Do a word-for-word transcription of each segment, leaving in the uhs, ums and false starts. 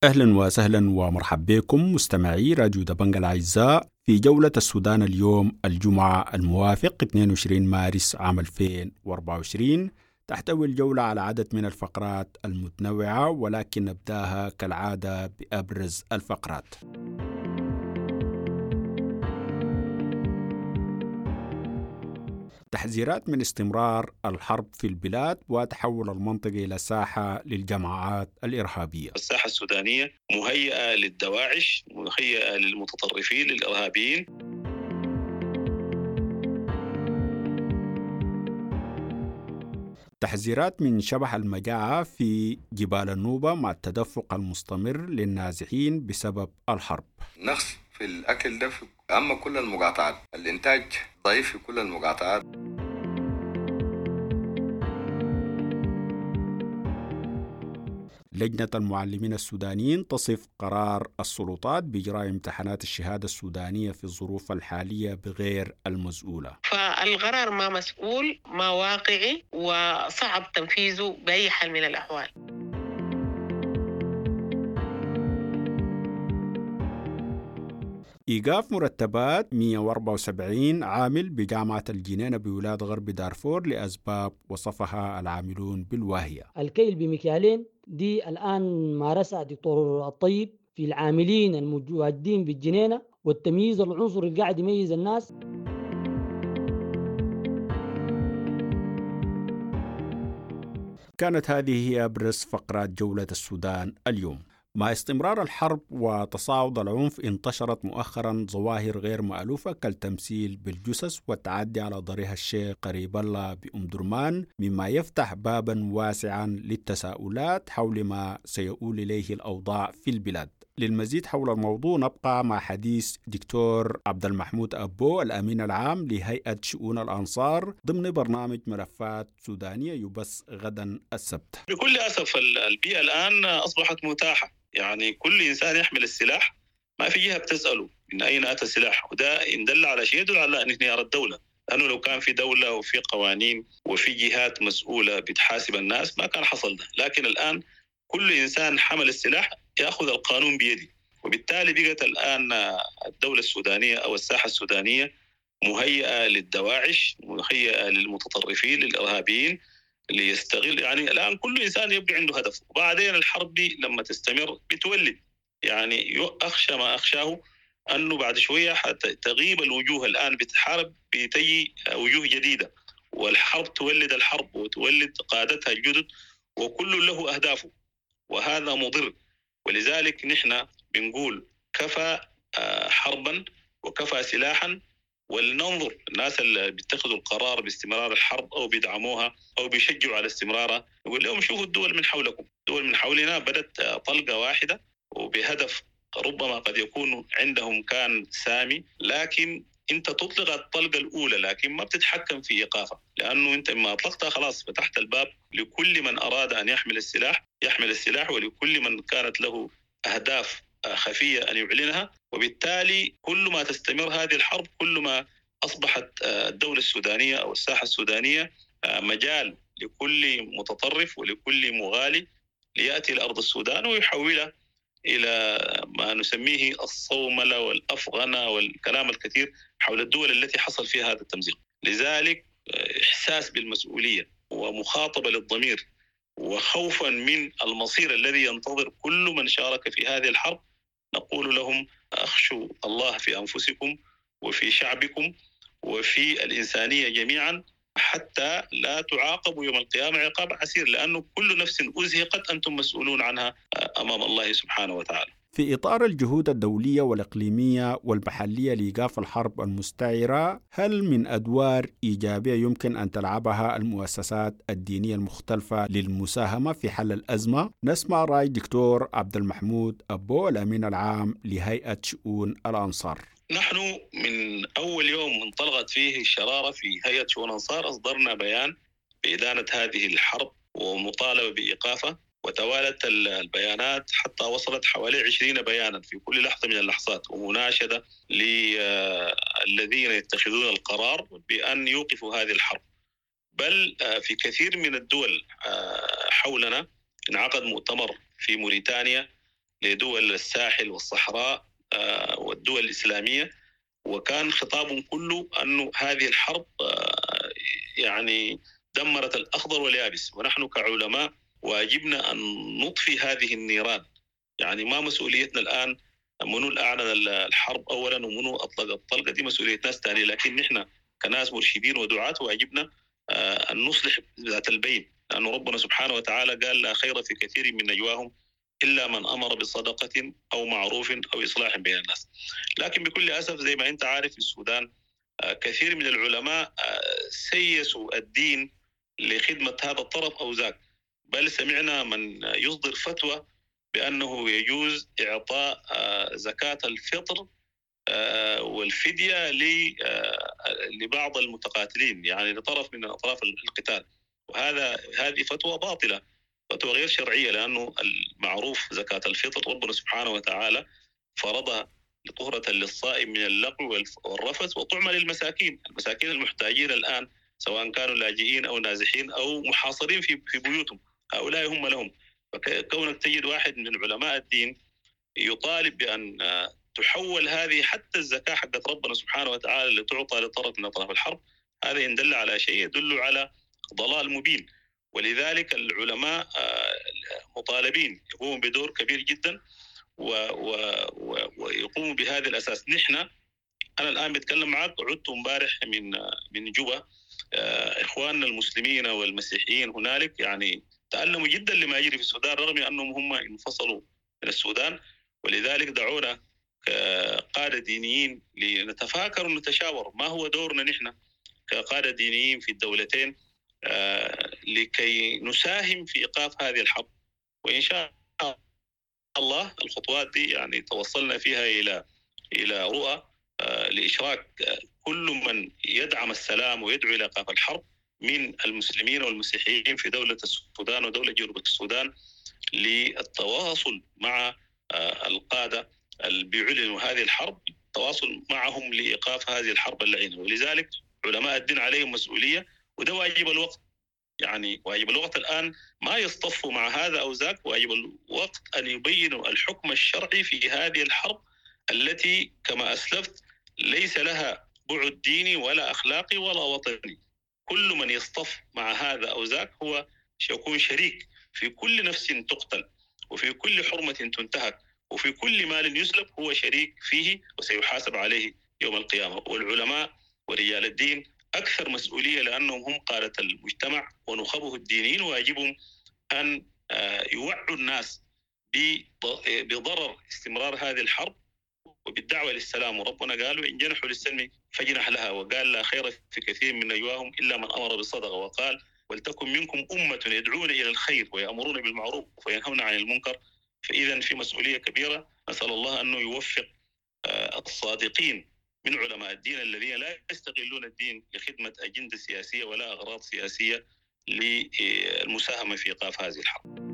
أهلا وسهلا ومرحبا بكم مستمعي راديو دبنج الأعزاء في جولة السودان اليوم الجمعة الموافق اثنين وعشرين مارس عام ألفين وأربعة وعشرين. تحتوي الجولة على عدد من الفقرات المتنوعة، ولكن نبدأها كالعادة بأبرز الفقرات. تحذيرات من استمرار الحرب في البلاد وتحول المنطقة إلى ساحة للجماعات الإرهابية. الساحة السودانية مهيئة للدواعش، مهيئة للمتطرفين للإرهابيين. تحذيرات من شبح المجاعة في جبال النوبة مع التدفق المستمر للنازحين بسبب الحرب. نقص في الأكل ده في أما كل المقاطعات، الإنتاج ضعيف في كل المقاطعات. لجنة المعلمين السودانيين تصف قرار السلطات بإجراء امتحانات الشهادة السودانية في الظروف الحالية بغير المسؤولة. فالقرار ما مسؤول، ما واقعي، وصعب تنفيذه بأي حال من الأحوال. إيقاف مرتبات مئة وأربعة وسبعين عامل بجامعة الجنينة بولاية غرب دارفور لأسباب وصفها العاملون بالواهية. الكيل بمكيالين دي الآن مارسها دكتور الطيب في العاملين المتواجدين بالجنينة، والتمييز العنصري اللي قاعد يميز الناس. كانت هذه هي أبرز فقرات جولة السودان اليوم. مع استمرار الحرب وتصاعد العنف، انتشرت مؤخرا ظواهر غير مألوفة كالتمثيل بالجثث والتعدي على ضريح الشيخ قريب الله بأم درمان، مما يفتح بابا واسعا للتساؤلات حول ما سيؤول إليه الأوضاع في البلاد. للمزيد حول الموضوع نبقى مع حديث دكتور عبد المحمود أبو، الأمين العام لهيئة شؤون الأنصار، ضمن برنامج ملفات سودانية يبث غدا السبت. بكل أسف البيئة الآن أصبحت متاحة، يعني كل إنسان يحمل السلاح، ما في جهة بتسأله من أين أتى السلاح، وده إن دل على شيء يدل على انهيار الدولة. لأنه لو كان في دولة وفي قوانين وفي جهات مسؤولة بتحاسب الناس ما كان حصل ده، لكن الآن كل إنسان حمل السلاح يأخذ القانون بيده، وبالتالي بقت الآن الدولة السودانية أو الساحة السودانية مهيئة للدواعش، مهيئة للمتطرفين للإرهابيين ليستغل. يعني الآن كل إنسان يبقى عنده هدف، وبعدين الحرب دي لما تستمر بتولد، يعني أخشى ما أخشاه أنه بعد شوية تغيب الوجوه الآن بتحارب، بتجي وجوه جديدة، والحرب تولد الحرب وتولد قادتها الجدد، وكل له أهدافه، وهذا مضر. ولذلك نحن بنقول كفى حربا وكفى سلاحا، ولننظر الناس اللي بيتخذوا القرار باستمرار الحرب أو بيدعموها أو بيشجعوا على استمرارها، نقول لهم شوفوا الدول من حولكم، الدول من حولنا بدت طلقة واحدة وبهدف ربما قد يكون عندهم كان سامي، لكن انت تطلق الطلقة الأولى لكن ما بتتحكم في إيقافها، لأنه انت ما أطلقتها خلاص فتحت الباب لكل من أراد أن يحمل السلاح يحمل السلاح، ولكل من كانت له أهداف خفية أن يعلنها. وبالتالي كل ما تستمر هذه الحرب كل ما أصبحت الدولة السودانية أو الساحة السودانية مجال لكل متطرف ولكل مغالي ليأتي لأرض السودان ويحولها إلى ما نسميه الصوملة والأفغنة والكلام الكثير حول الدول التي حصل فيها هذا التمزيق. لذلك إحساس بالمسؤولية ومخاطبة للضمير وخوفا من المصير الذي ينتظر كل من شارك في هذه الحرب، نقول لهم أخشوا الله في أنفسكم وفي شعبكم وفي الإنسانية جميعا، حتى لا تعاقبوا يوم القيامة عقاب عسير، لأنه كل نفس أزهقت أنتم مسؤولون عنها أمام الله سبحانه وتعالى. في إطار الجهود الدولية والإقليمية والمحلية لإيقاف الحرب المستعرة، هل من أدوار إيجابية يمكن أن تلعبها المؤسسات الدينية المختلفة للمساهمة في حل الأزمة؟ نسمع رأي دكتور عبد المحمود أبو، الأمين العام لهيئة شؤون الأنصار. نحن من أول يوم انطلقت فيه الشرارة في هيئة شؤون الأنصار أصدرنا بيان بإدانة هذه الحرب ومطالبة بإيقافها، وتوالت البيانات حتى وصلت حوالي عشرين بيانا في كل لحظة من اللحظات، ومناشدة للذين يتخذون القرار بأن يوقفوا هذه الحرب. بل في كثير من الدول حولنا انعقد مؤتمر في موريتانيا لدول الساحل والصحراء والدول الإسلامية، وكان خطابهم كله أنه هذه الحرب يعني دمرت الأخضر واليابس، ونحن كعلماء واجبنا أن نطفي هذه النيران. يعني ما مسؤوليتنا الآن منو الأعلن الحرب أولا ومنو أطلق الطلقة، دي مسؤولية ناس تانية، لكن نحن كناس مرشدين ودعاة واجبنا أن نصلح ذات البين، لأن ربنا سبحانه وتعالى قال لا خير في كثير من نجواهم إلا من أمر بصدقة أو معروف أو إصلاح بين الناس. لكن بكل أسف زي ما أنت عارف في السودان كثير من العلماء سيسوا الدين لخدمة هذا الطرف أو ذاك، بل سمعنا من يصدر فتوى بأنه يجوز إعطاء زكاة الفطر والفدية لبعض المتقاتلين، يعني لطرف من أطراف القتال، وهذا هذه فتوى باطلة، فتوى غير شرعية، لأنه المعروف زكاة الفطر ربنا سبحانه وتعالى فرضها لطهرة للصائم من اللغو والرفث وطعمة للمساكين، المساكين المحتاجين الآن سواء كانوا لاجئين أو نازحين أو محاصرين في في بيوتهم، هؤلاء هم لهم. فكونك تجد واحد من علماء الدين يطالب بأن تحول هذه حتى الزكاة حقت ربنا سبحانه وتعالى اللي تعطى لطرف من أطراف الحرب، هذا يدل على شيء يدل على ضلال مبين. ولذلك العلماء مطالبين يقوموا بدور كبير جدا ويقوموا بهذا الأساس. نحن أنا الآن بتكلم معك، عدت مبارح من من جوبا، إخواننا المسلمين والمسيحيين هنالك يعني تألموا جدا لما يجري في السودان رغم أنهم هم انفصلوا من السودان، ولذلك دعونا كقادة دينيين لنتفاكر ونتشاور ما هو دورنا نحن كقادة دينيين في الدولتين لكي نساهم في إيقاف هذه الحرب. وإن شاء الله الخطوات دي يعني توصلنا فيها إلى إلى رؤى لإشراك كل من يدعم السلام ويدعو إلى إيقاف الحرب من المسلمين والمسيحيين في دولة السودان ودولة جنوب السودان للتواصل مع القادة اللي بيعلنوا هذه الحرب، التواصل معهم لإيقاف هذه الحرب اللعينة. ولذلك علماء الدين عليهم مسؤولية، وده واجب الوقت، يعني واجب الوقت الآن ما يصطفوا مع هذا أو ذاك، واجب الوقت أن يبينوا الحكم الشرعي في هذه الحرب التي كما أسلفت ليس لها بعد ديني ولا أخلاقي ولا وطني. كل من يصطف مع هذا أو ذاك هو سيكون شريك في كل نفس تقتل وفي كل حرمة تنتهك وفي كل مال يسلب، هو شريك فيه وسيحاسب عليه يوم القيامة. والعلماء ورجال الدين أكثر مسؤولية لأنهم هم قادة المجتمع ونخبه الدينيين، واجبهم أن يوعوا الناس بضرر استمرار هذه الحرب وبالدعوة للسلام. وربنا قالوا إن جنحوا للسلم فجنح لها، وقال لا خير في كثير من نجواهم إلا من أمر بالصدقة، وقال ولتكن منكم أمة يدعون إلى الخير ويأمرون بالمعروف وينهون عن المنكر. فإذا في مسؤولية كبيرة، نسأل الله أنه يوفق الصادقين من علماء الدين الذين لا يستغلون الدين لخدمة أجندة سياسية ولا أغراض سياسية للمساهمة في إيقاف هذه الحرب.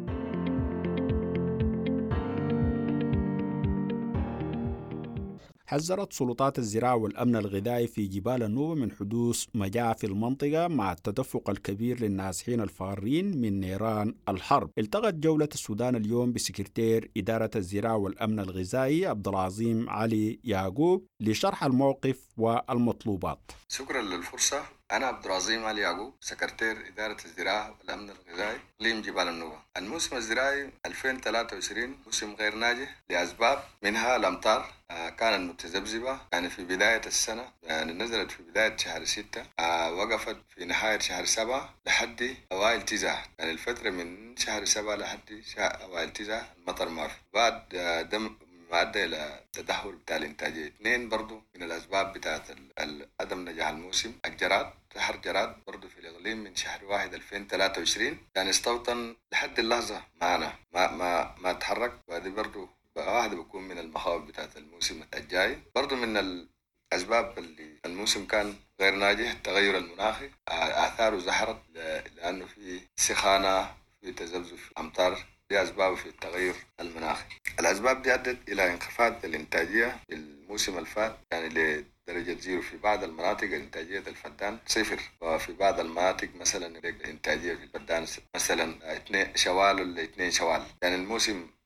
حذرت سلطات الزراعة والأمن الغذائي في جبال النوبة من حدوث مجاعة في المنطقة مع التدفق الكبير للنازحين الفارين من نيران الحرب. التقت جولة السودان اليوم بسكرتير إدارة الزراعة والأمن الغذائي عبد العظيم علي يعقوب لشرح الموقف والمطلوبات. شكرا للفرصة. أنا عبد العظيم علي يعقوب، سكرتير إدارة الزراعة والأمن الغذائي إقليم جبال النوبة. الموسم الزراعي ألفين وثلاثة وعشرين موسم غير ناجح لأسباب، منها الأمطار كانت متذبذبة، يعني في بداية السنة يعني نزلت في بداية شهر ستة، وقفت في نهاية شهر سبعة لحد أوائل تسعة، يعني الفترة من شهر سبعة لحد أوائل تسعة المطر ما في. بعد دم ما أدى إلى تدهور بتاع الإنتاجية. اثنين برضو من الأسباب بتاعت عدم نجاح الموسم الجراد، سحر جراد برضو في الإقليم من شهر واحد ألفين وثلاثة وعشرين، يعني استوطن لحد اللحظة معنا ما ما ما تحرك، وهذه برضو واحدة بيكون من المخاوف بتاعت الموسم الجاي. برضو من الأسباب اللي الموسم كان غير ناجح التغير المناخي، آثاره ظهرت لأنه في سخانة، في تذبذب في الأمطار، دي أسباب في التغير المناخي. الأسباب دي أدت إلى انخفاض الإنتاجية في الموسم الفات، يعني لدرجة زيرو في بعض المناطق إنتاجية الفدان صفر، وفي بعض المناطق مثلا إنتاجية في الفدان مثلا اثنين شوال ولا اثنين شوال. يعني الموسم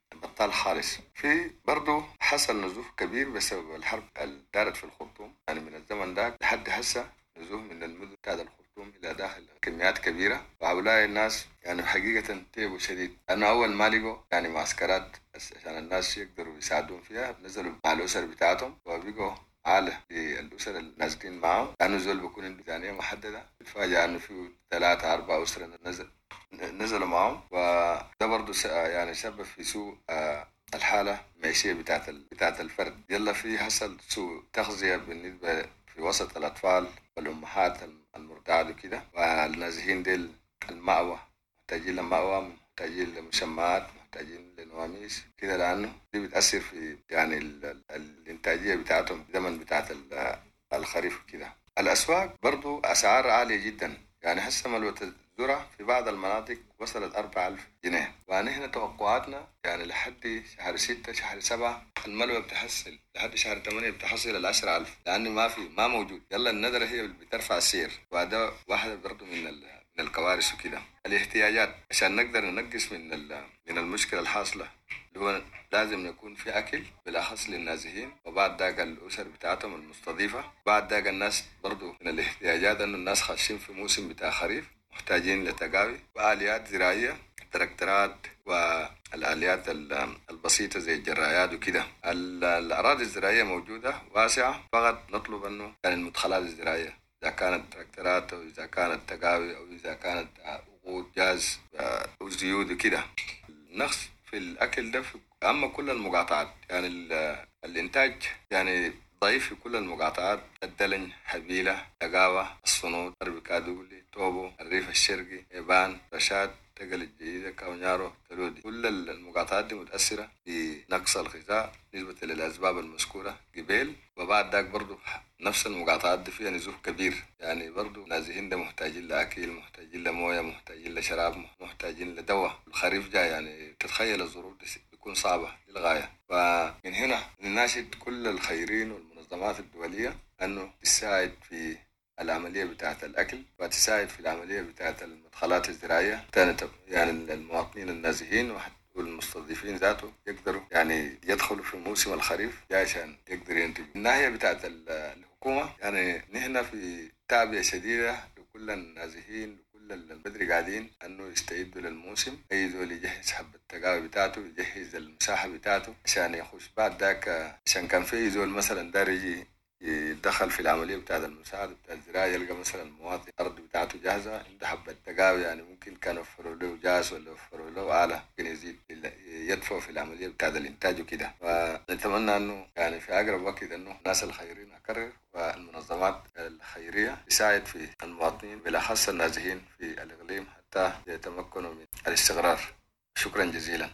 بطال خالص. في برضو حصل نزوح كبير بسبب الحرب اللي دارت في الخرطوم، يعني من الزمن ده لحد هسه نزوح من المدن بتاع الخرطوم إلى داخل كميات كبيرة، وهؤلاء الناس يعني حقيقة تعبوا شديد. أنا أول ما لقوا يعني معسكرات عشان الناس يقدروا يساعدون فيها، نزلوا مع الأسر بتاعتهم وبقوا عالة للأسر النازلين معهم، لأنه زول بيكون عنده ميزانية محددة. بتفاجأ أنه في ثلاثة أربعة أسرة نزل نزلوا معهم، وده برضو يعني سبب في سوء الحالة المعيشية بتاعت بتاعت الفرد. يلا في حصل سوء تغذية بالنسبة في وسط الأطفال والأمهات المرضعات وكده، والنازحين ديل المأوى محتاجين لمأوى، محتاجين لمسمات، محتاجين لنواميس كده، لأنه دي بتأثر في يعني ال ال الإنتاجية بتاعتهم زمن بتاعت الخريف كده. الأسواق برضو أسعار عالية جدا، يعني هسه ملوة الذرة في بعض المناطق وصلت أربعة آلاف جنيه، ونحن توقعاتنا يعني لحد شهر ستة شهر سبعة الملوة بتحصل، لحد شهر ثمانية بتحصل العشرة ألف، لأنه ما في ما موجود. يلا الندرة هي اللي بترفع السير، وهذا واحدة برضو من من الكوارث وكده. الاحتياجات عشان نقدر ننقص من من المشكلة الحاصلة، اللي هو لازم يكون في أكل بالأخص للنازحين، وبعد ذاك الأسر بتاعتهم المستضيفة. بعد ذاك الناس برضو من الاحتياجات أنه الناس خاشين في موسم بتاع خريف، محتاجين لتقاوي وآليات زراعية، تراكترات والآليات البسيطة زي الجرايات وكده. الأراضي الزراعية موجودة واسعة، فقط نطلب أنه يعني المدخلات الزراعية، إذا كانت تراكترات أو إذا كانت تقاوي أو إذا كانت وقود جاز أو زيوت وكده. النقص في الأكل ده في أما كل المقاطعات، يعني الإنتاج يعني ضعيف في كل المقاطعات، الدلن، حبيلة، تقاوى، الصنود، درب كادولي، توبو، الريف الشرقي، إيبان، رشاد، تقل الجديدة، كاونيارو، تلودي. كل المقاطعات دي متأثرة بنقص الغذاء نسبة للأسباب المذكورة قبل. وبعد ذاك برضو نفس المقاطعات دي فيها نزوح كبير، يعني برضو نازحين ده محتاجين لأكل، محتاجين لموية، محتاجين لشراب، محتاجين لدواء. الخريف جاي يعني تتخيل الظروف دي تكون صعبة للغاية. ومن هنا نناشد كل الخيرين والمنظمات الدولية أنه تساعد في العملية بتاعة الأكل، وتساعد في العملية بتاعة المدخلات الزراعية، يعني المواطنين النازحين والمستضيفين ذاته يقدروا يعني يدخلوا في موسم الخريف عشان يقدروا ينتجوا. الناحية بتاعة الحكومة يعني نحن في تعبئة شديدة لكل النازحين، لكل البدري قاعدين أنه يستعدوا للموسم. أي زول يجهز حب التقاوي بتاعته، يجهز المساحة بتاعته عشان يخش. بعد ذاك عشان كان في زول مثلا دار يجي يدخل في العملية بتاعة المساعدة بتاع الزراعة، يلقى مثلا المواطن الأرض بتاعته جاهزة، عنده حبة تقاوي، يعني ممكن كانوا يوفروا له جاز ولا يوفروا له آلة ممكن يزيد يدفعوا في العملية بتاعة الإنتاج وكده. ونتمنى أنه يعني في أقرب وقت أنه الناس الخيرين أكرر والمنظمات الخيرية تساعد في المواطنين بالأخص النازحين في الإقليم حتى يتمكنوا من الاستقرار. شكرا جزيلا.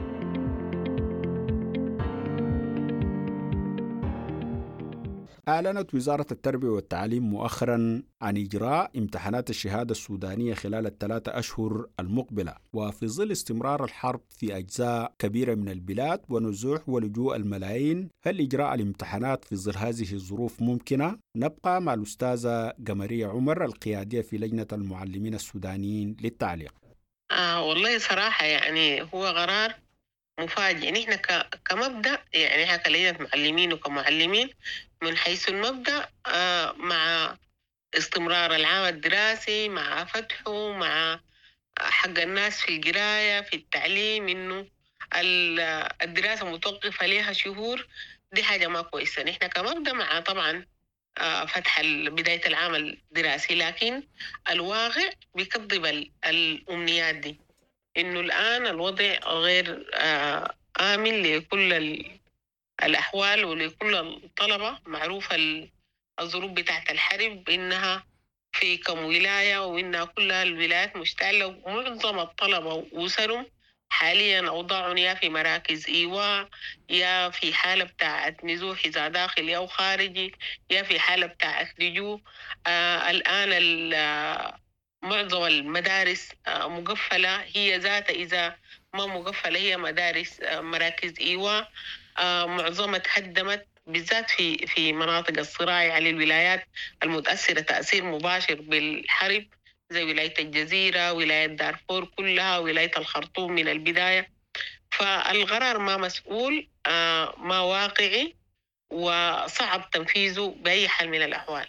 أعلنت وزارة التربية والتعليم مؤخرا عن إجراء امتحانات الشهادة السودانية خلال الثلاثة أشهر المقبلة، وفي ظل استمرار الحرب في أجزاء كبيرة من البلاد ونزوح ولجوء الملايين، هل إجراء الامتحانات في ظل هذه الظروف ممكنة؟ نبقى مع الأستاذة قمرية عمر القيادية في لجنة المعلمين السودانيين للتعليق. آه والله صراحة يعني هو قرار مفاجئ. نحن كمبدأ يعني احنا كلجنة معلمين وكمعلمين من حيث المبدأ آه مع استمرار العام الدراسي، مع فتحه، مع حق الناس في القراية في التعليم، إنه الدراسة متوقفة لها شهور، دي حاجة ما كويسة. نحن كمبدأ مع طبعا آه فتح بداية العام الدراسي، لكن الواقع بيكذب الأمنيات دي، إنه الآن الوضع غير آه آمن لكل الأحوال ولكل الطلبة. معروفة الظروف بتاعت الحرب إنها في كم ولاية، وإنها كلها الولايات مشتعلة، ومعظم الطلبة وأسرهم حاليا أوضاعهم يا في مراكز إيواء، يا في حالة بتاعت نزوح إذا داخلي أو خارجي، يا في حالة بتاعت لجوء. آه الآن معظم المدارس مقفلة، هي ذات إذا ما مقفلة هي مدارس مراكز إيواء معظمها تهدمت، بالذات في في مناطق الصراع على الولايات المتأثرة تأثير مباشر بالحرب زي ولاية الجزيرة، ولاية دارفور كلها، ولاية الخرطوم من البداية. فالقرار ما مسؤول، ما واقعي، وصعب تنفيذه بأي حال من الأحوال.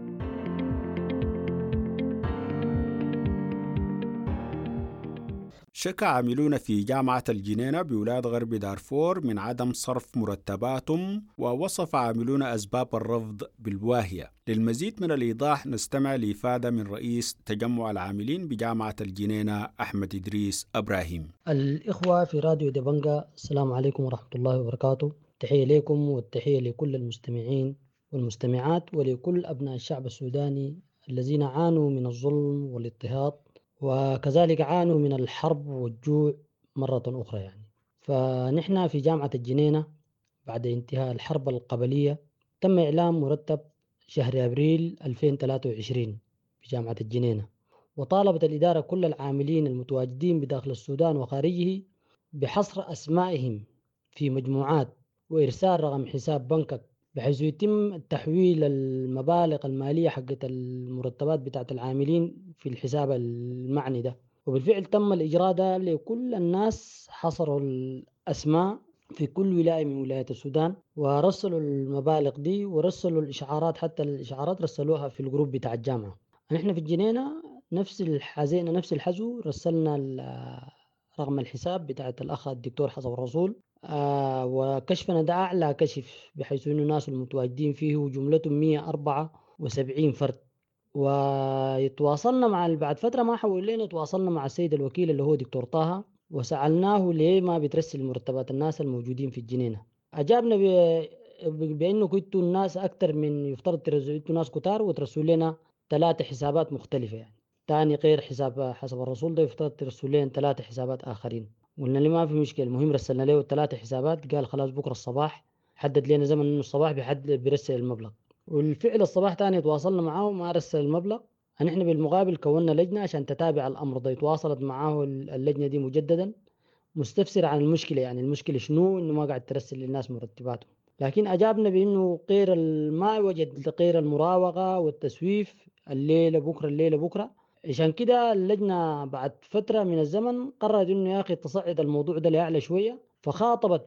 شكى عاملون في جامعة الجنينة بولاد غرب دارفور من عدم صرف مرتباتهم، ووصف عاملون أسباب الرفض بالواهية. للمزيد من الإيضاح نستمع لإفادة من رئيس تجمع العاملين بجامعة الجنينة أحمد إدريس إبراهيم. الإخوة في راديو دبنجة، السلام عليكم ورحمة الله وبركاته. تحية لكم والتحية لكل المستمعين والمستمعات ولكل أبناء الشعب السوداني الذين عانوا من الظلم والاضطهاد، وكذلك عانوا من الحرب والجوع مرة أخرى. يعني فنحن في جامعة الجنينة بعد انتهاء الحرب القبلية تم إعلان مرتب شهر أبريل ألفين وثلاثة وعشرين في جامعة الجنينة، وطالبت الإدارة كل العاملين المتواجدين بداخل السودان وخارجه بحصر أسمائهم في مجموعات وإرسال رقم حساب بنكك بحيث يتم تحويل المبالغ المالية حقت المرتبات بتاعت العاملين في الحساب المعني ده. وبالفعل تم الإجراء ده لكل الناس، حصروا الأسماء في كل ولاية من ولايات السودان ورسلوا المبالغ دي ورسلوا الإشعارات، حتى الإشعارات رسلوها في الجروب بتاع الجامعة. نحن في الجنينة نفس الحزينة نفس الحزو رسلنا رقم الحساب بتاعت الأخ الدكتور حسب الرسول، آه وكشفنا ده أعلى كشف بحيث أنه الناس المتواجدين فيه جملتهم مئة وأربعة وسبعين فرد. ويتواصلنا مع بعد فترة ما حولينا تواصلنا مع السيد الوكيل اللي هو دكتور طه وسألناه ليه ما بترسل مرتبات الناس الموجودين في الجنينة. أجابنا بأنه كنتوا الناس أكتر من يفترض ترسلوا ناس كتار وترسلوا لنا ثلاثة حسابات مختلفة، يعني تاني غير حساب حسب الرسول ده يفترض ترسلوا لنا ثلاثة حسابات آخرين. قلنا لي ما في مشكلة، المهم رسلنا له ثلاثة حسابات. قال خلاص بكرة الصباح حدد لنا زمن انه الصباح بيحدد بيرسل المبلغ، والفعل الصباح تاني تواصلنا معه ما رسل المبلغ. نحن بالمقابل كونا لجنة عشان تتابع الأمر ده، تواصلت معه اللجنة دي مجددا مستفسر عن المشكلة، يعني المشكلة شنو انه ما قاعد ترسل للناس مرتباتهم. لكن أجابنا بأنه غير ما وجد غير المراوغة والتسويف الليلة بكرة الليلة بكرة. عشان كده اللجنة بعد فترة من الزمن قررت انه يا اخي تصعد الموضوع ده لأعلى شوية، فخاطبت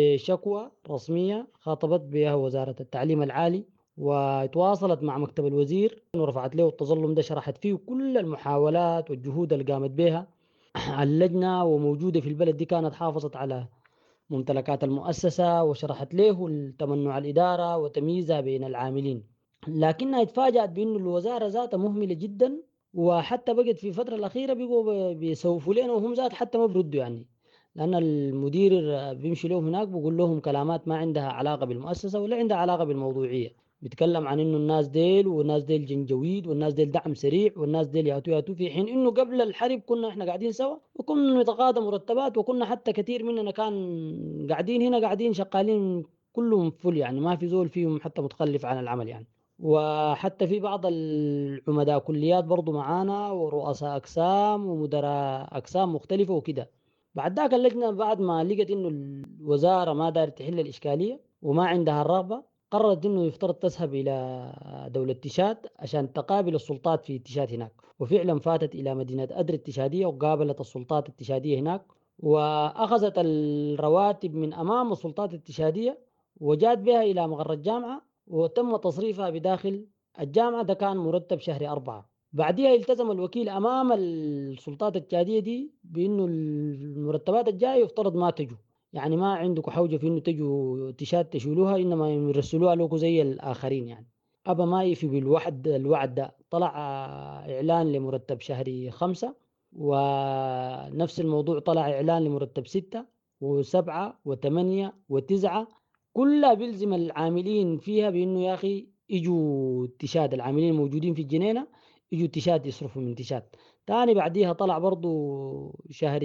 بشكوى رسمية خاطبت بها وزارة التعليم العالي وتواصلت مع مكتب الوزير ورفعت له التظلم ده، شرحت فيه كل المحاولات والجهود اللي قامت بها اللجنة وموجودة في البلد دي، كانت حافظت على ممتلكات المؤسسة وشرحت له التمنع الإدارة وتمييزها بين العاملين. لكنها اتفاجأت بأن الوزارة ذاتها مهملة جدا، وحتى بقت في الفترة الأخيرة بقوا بيسوفوا لنا وهم ذات حتى ما بردوا، يعني لأن المدير بيمشي لهم هناك بيقول لهم كلامات ما عندها علاقة بالمؤسسة ولا عندها علاقة بالموضوعية. بيتكلم عن انه الناس ديل والناس ديل جنجويد والناس ديل دعم سريع والناس ديل ياتو ياتو، في حين انه قبل الحرب كنا احنا قاعدين سوا وكنا نتقاضى مرتبات، وكنا حتى كثير مننا كان قاعدين هنا قاعدين شغالين كلهم فل، يعني ما في زول فيهم حتى متخلف عن العمل يعني. وحتى في بعض العمداء كليات برضو معانا ورؤساء أقسام ومدراء أقسام مختلفة وكده. بعد ذاك اللجنة بعد ما لقت إنه الوزارة ما دارت تحل الإشكالية وما عندها الرغبة، قررت إنه يفترض تذهب إلى دولة تشاد عشان تقابل السلطات في تشاد هناك. وفعلا فاتت إلى مدينة أدر التشادية وقابلت السلطات التشادية هناك وأخذت الرواتب من أمام السلطات التشادية وجات بها إلى مقر الجامعة وتم تصريفها بداخل الجامعة. ده كان مرتب شهر أربعة. بعدها التزم الوكيل أمام السلطات التشادية دي بأنه المرتبات الجاية يفترض ما تجوا، يعني ما عندكم حوجة في أنه تجوا تشاد تشيلوها، إنما يرسلوها لكم زي الآخرين. يعني أبا ما يفي بالوعد الوعد ده، طلع إعلان لمرتب شهر خمسة، ونفس الموضوع طلع إعلان لمرتب ستة وسبعة وثمانية وتسعة، كلها بيلزم العاملين فيها بأنه يا أخي يجوا تشاد، العاملين الموجودين في الجنينة يجوا تشاد يصرفوا من تشاد. تاني بعديها طلع برضو شهر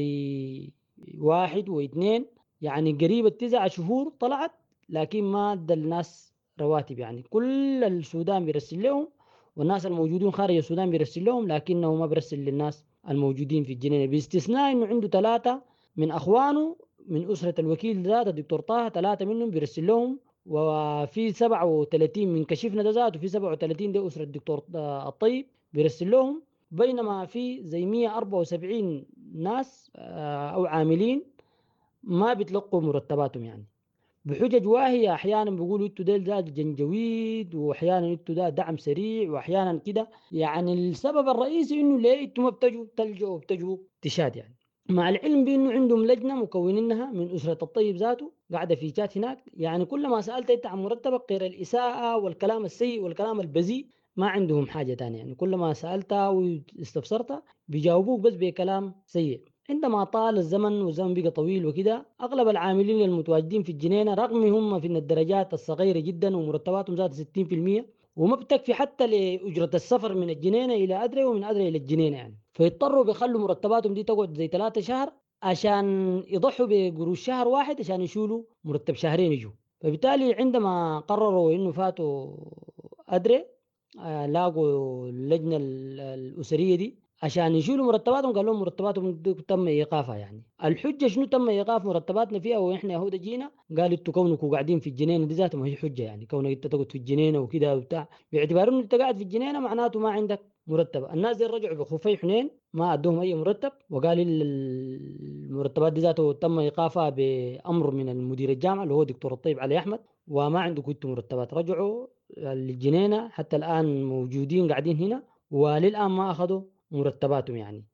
واحد واثنين، يعني قريب التسعة شهور طلعت، لكن ما ادى الناس رواتب. يعني كل السودان بيرسل لهم والناس الموجودين خارج السودان بيرسل لهم، لكنه ما بيرسل للناس الموجودين في الجنينة، باستثناء انه عنده ثلاثة من اخوانه من أسرة الوكيل ذات الدكتور طه، ثلاثة منهم بيرسل لهم، وفي سبعة وثلاثين من كشفنا ده ذات، وفي سبعة وثلاثين ده أسرة الدكتور الطيب بيرسل لهم، بينما في زي مئة وأربعة وسبعين ناس أو عاملين ما بيتلقوا مرتباتهم يعني بحجج واهية. أحيانا بيقولوا إنتوا ديل زاد جنجويد، وأحيانا إنتوا ده دعم سريع، وأحيانا كده. يعني السبب الرئيسي إنه ليه إنتوا ما بتجوا تلجأوا بتجوا تشاد يعني. مع العلم بأنه عندهم لجنة مكونينها من أسرة الطيب ذاته قاعدة في جات هناك. يعني كل ما سألت أنت عن مرتبك غير الإساءة والكلام السيء والكلام البذيء ما عندهم حاجة تانية. يعني كل ما سألتها واستفسرتها بيجاوبوك بس بكلام سيء. عندما طال الزمن والزمن بقى طويل وكده، أغلب العاملين المتواجدين في الجنينة رغم هم في الدرجات الصغيرة جدا ومرتباتهم زادت ستين في المية وما بتكفي حتى لأجرة السفر من الجنينة إلى أدري ومن أدري إلى الجنينة يعني، فيضطروا بيخلوا مرتباتهم دي تقعد زي ثلاثة شهر عشان يضحوا بقروش شهر واحد عشان يشولوا مرتب شهرين يجوا. فبالتالي عندما قرروا إنه فاتوا أدري آه لاقوا اللجنة الأسرية دي عشان يشيلوا مرتباتهم، قالوا لهم مرتباتهم تم ايقافها. يعني الحجه شنو تم ايقاف مرتباتنا فيها واحنا يهود جينا؟ قالوا انتوا كونكم قاعدين في الجنينه دي ذاتها ما هي حجه. يعني كونك انت تقعد في الجنينه وكده وبتاع باعتبار انه انت قاعد في الجنينه معناته ما عندك مرتب. الناس دي رجعوا بخفي حنين ما ادوهم اي مرتب، وقال المرتبات دي ذاته تم ايقافها بامر من المدير الجامعه اللي هو دكتور الطيب علي احمد، وما عندكم انتوا مرتبات. رجعوا للجنينه حتى الان موجودين قاعدين هنا وللان ما اخذوا مرتباتهم يعني.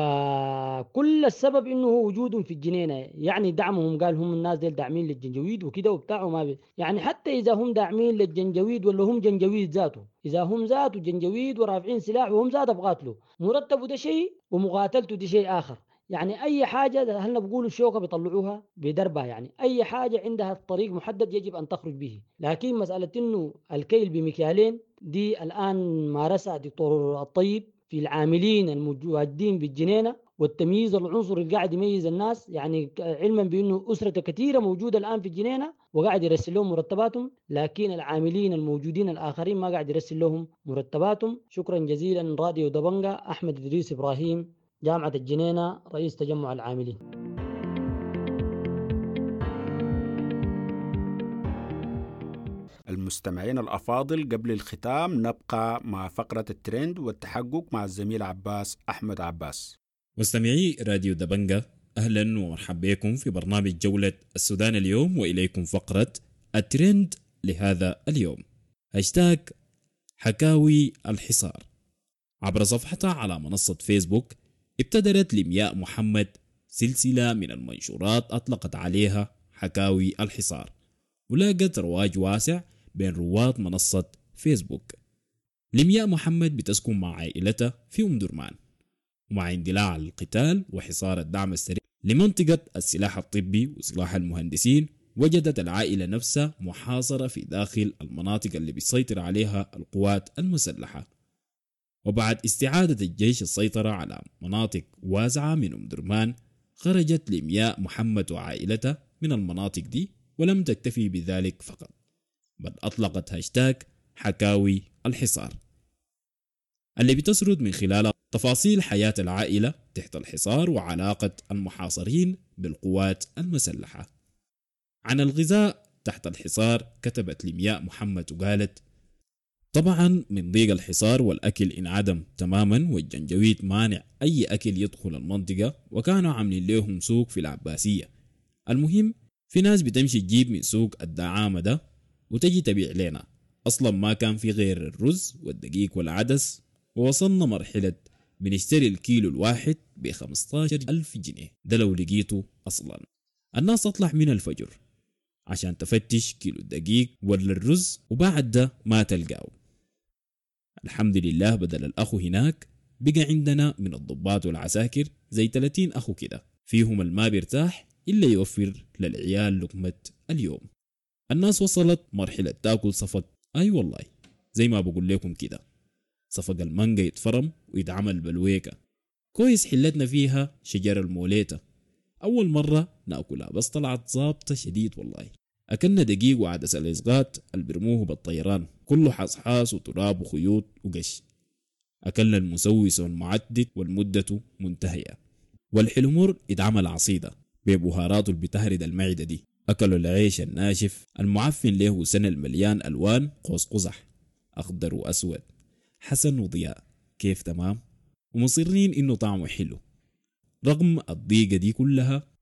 وكل السبب انه هو وجودهم في الجنينه، يعني دعمهم. قال هم الناس ديل داعمين للجنجويد وكده وبتاع وما بي. يعني حتى اذا هم داعمين للجنجويد ولا هم جنجويد ذاته، اذا هم ذاته جنجويد ورافعين سلاح وهم ذاته بقاتلوا، مرتبه ده شيء ومقاتلته دي شيء اخر. يعني اي حاجه هل بيقولوا الشوكه بيطلعوها بدربها. يعني اي حاجه عندها الطريق محدد يجب ان تخرج به. لكن مساله انه الكيل بمكيالين دي الان مارسها دكتور الطيب في العاملين المتواجدين بالجنينه، والتمييز العنصري اللي قاعد يميز الناس. يعني علما بانه اسره كثيره موجوده الان في الجنينه وقاعد يرسل لهم مرتباتهم، لكن العاملين الموجودين الاخرين ما قاعد يرسل لهم مرتباتهم. شكرا جزيلا. راديو دبنجا، احمد ادريس ابراهيم، جامعه الجنينه، رئيس تجمع العاملين. المستمعين الأفاضل، قبل الختام نبقى مع فقرة الترند والتحقق مع الزميل عباس أحمد عباس. مستمعي راديو دبنجا، أهلا ومرحبا بكم في برنامج جولة السودان اليوم، وإليكم فقرة الترند لهذا اليوم. هاشتاج حكاوي الحصار. عبر صفحتها على منصة فيسبوك ابتدرت لمياء محمد سلسلة من المنشورات أطلقت عليها حكاوي الحصار، ولاقت رواج واسع بين رواد منصة فيسبوك. لمياء محمد بتسكن مع عائلتها في أم درمان، ومع اندلاع القتال وحصار الدعم السريع لمنطقة السلاح الطبي وسلاح المهندسين، وجدت العائلة نفسها محاصرة في داخل المناطق اللي بيسيطر عليها القوات المسلحة. وبعد استعادة الجيش السيطرة على مناطق واسعة من أم درمان، خرجت لمياء محمد وعائلتها من المناطق دي، ولم تكتفي بذلك فقط، بل أطلقت هاشتاج حكاوي الحصار اللي بتسرد من خلال تفاصيل حياة العائلة تحت الحصار وعلاقة المحاصرين بالقوات المسلحة. عن الغذاء تحت الحصار كتبت لمياء محمد وقالت: طبعا من ضيق الحصار والأكل انعدم تماما، والجنجويد مانع أي أكل يدخل المنطقة، وكانوا عاملين لهم سوق في العباسية. المهم في ناس بتمشي تجيب من سوق الدعامة ده وتجي تبيع لنا. أصلا ما كان في غير الرز والدقيق والعدس، ووصلنا مرحلة بنشتري الكيلو الواحد بخمستاشر ألف جنيه، ده لو لقيته أصلا. الناس تطلع من الفجر عشان تفتش كيلو الدقيق ولا الرز، وبعد ده ما تلقاه. الحمد لله بدل الأخو هناك بقى عندنا من الضباط والعساكر زي ثلاثين أخو كده، فيهم الما بيرتاح إلا يوفر للعيال لقمة اليوم. الناس وصلت مرحلة تاكل صفق، أي والله زي ما بقول لكم كده، صفق المانجا يتفرم ويتعمل بالويكة. كويس حلتنا فيها شجر الموليتا، أول مرة ناكلها بس طلعت ظابطة شديد والله. أكلنا دقيق وعدس الإسقاط اللي برموه بالطيران، كله حصحاس وتراب وخيوط وقش. أكلنا المسوس والمعدد والمدة منتهية، والحلمور اتعمل عصيدة ببهاراته اللي بتهرد المعدة دي. أكلوا العيش الناشف المعفن له سنة المليان ألوان قوس قزح، أخضر وأسود، حسن وضياء، كيف تمام، ومصرين إنه طعمه حلو. رغم الضيقة دي كلها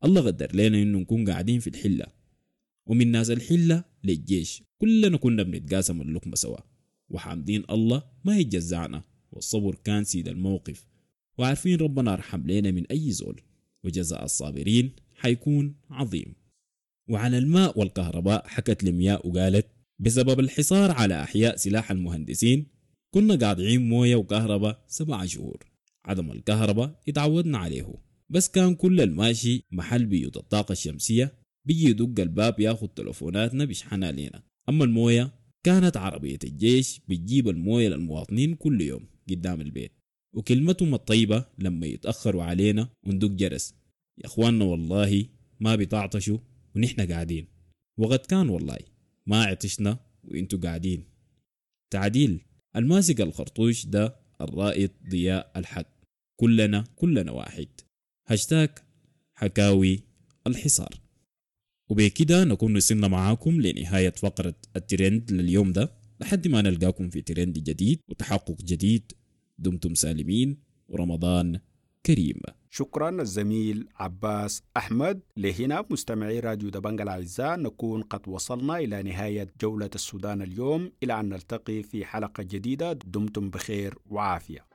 الله قدر لنا إنه نكون قاعدين في الحلة، ومن ناس الحلة للجيش كلنا كنا بنتقاسم اللقمة سوا، وحامدين الله ما يجزعنا، والصبر كان سيد الموقف، وعارفين ربنا رحم لنا من أي زول، وجزاء الصابرين حيكون عظيم. وعن الماء والكهرباء حكت لمياء وقالت بسبب الحصار على أحياء سلاح المهندسين كنا قاطعين موية وكهرباء سبع شهور. عدم الكهرباء اتعودنا عليه، بس كان كل الماشي محل بيوت الطاقة الشمسية بيجي يدق الباب ياخد تلفوناتنا بيشحنها لنا. أما الموية كانت عربية الجيش بتجيب الموية للمواطنين كل يوم قدام البيت، وكلمتهم الطيبة لما يتأخروا علينا وندق جرس، يا أخواننا والله ما بتعطشوا ونحن قاعدين، وقد كان والله ما عطشنا وانتوا قاعدين. تعديل الماسك الخرطوش ده الرائد ضياء الحق، كلنا كلنا واحد. هاشتاك حكاوي الحصار. وبكده نكون وصلنا معاكم لنهاية فقرة الترند لليوم ده، لحد ما نلقاكم في ترند جديد وتحقق جديد. دمتم سالمين ورمضان كريم. شكرا الزميل عباس أحمد. لهنا مستمعي راديو دبنجة الأعزاء نكون قد وصلنا إلى نهاية جولة السودان اليوم، إلى أن نلتقي في حلقة جديدة. دمتم بخير وعافية.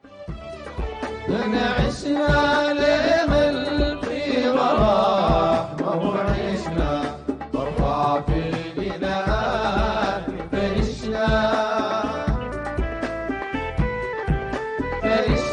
عشنا لمن في ورحمة وعشنا برا في بلاد فرشنا فرشنا